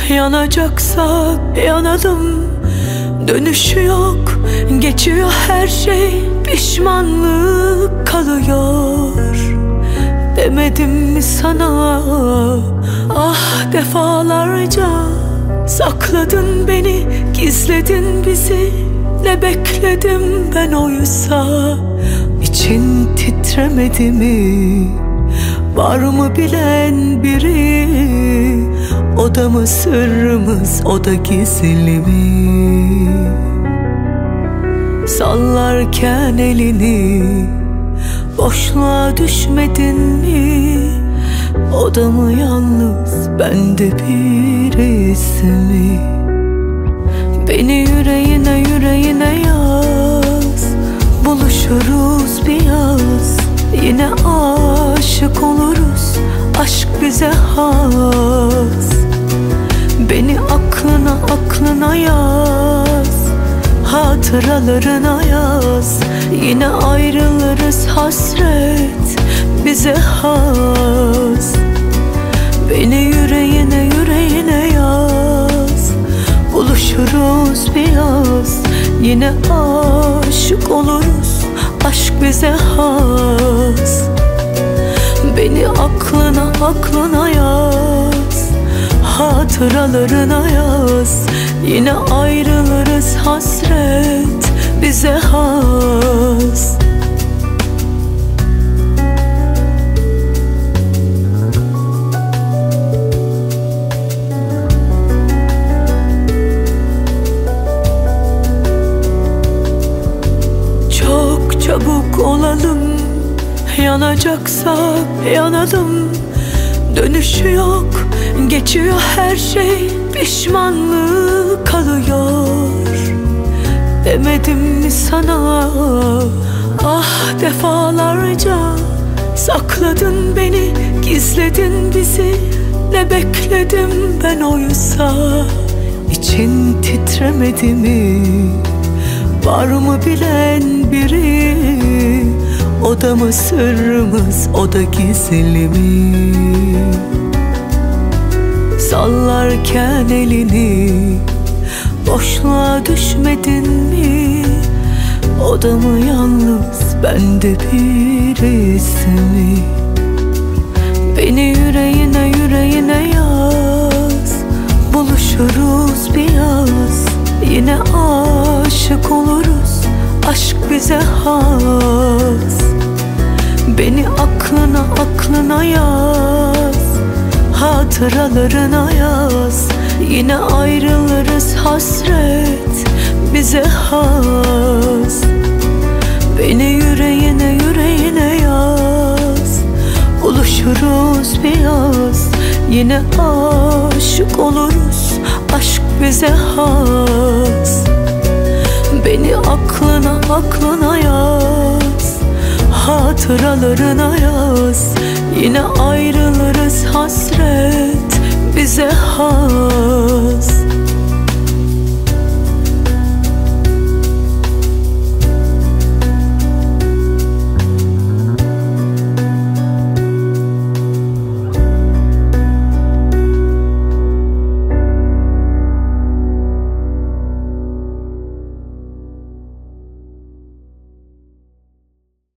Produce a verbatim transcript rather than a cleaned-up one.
Yanacaksak yanalım, dönüşü yok. Geçiyor her şey, pişmanlık kalıyor. Demedim mi sana, ah defalarca. Sakladın beni, gizledin bizi. Ne bekledim ben oysa. İçin titremedi mi? Var mı bilen biri? O da mı sırrımız, o da gizli mi? Sallarken elini boşluğa düşmedin mi? O da mı yalnız, ben de birisi mi? Beni yüreğine yüreğine yaz. Buluşuruz bir yaz. Yine aşık oluruz, aşk bize has. Beni aklına aklına yaz. Hatıralarına yaz. Yine ayrılırız, hasret bize has. Beni yüreğine yüreğine yaz. Buluşuruz bir yaz. Yine aşık oluruz, aşk bize has. Beni aklına aklına yaz. Hatıralarına yaz. Yine ayrılırız, hasret bize has. Çok çabuk olalım, yanacaksak yanalım. Dönüşü yok, geçiyor her şey, pişmanlık kalıyor. Demedim mi sana, ah defalarca. Sakladın beni, gizledin bizi. Ne bekledim ben oysa. İçin titremedi mi? Var mı bilen biri? O da mı sırrımız, o da gizli mi? Sallarken elini boşluğa düşmedin mi? O da mı yalnız, ben de birisi mi? Beni yüreğine yüreğine yaz. Buluşuruz bir yaz. Yine aşık oluruz, aşk bize has. Beni aklına aklına yaz. Hatıralarına yaz. Yine ayrılırız, hasret bize has. Beni yüreğine yüreğine yaz. Buluşuruz bir yaz. Yine aşık oluruz, aşk bize has. Beni aklına aklına yaz. Hatıralarına yaz. Yine ayrılırız, hasret bize has.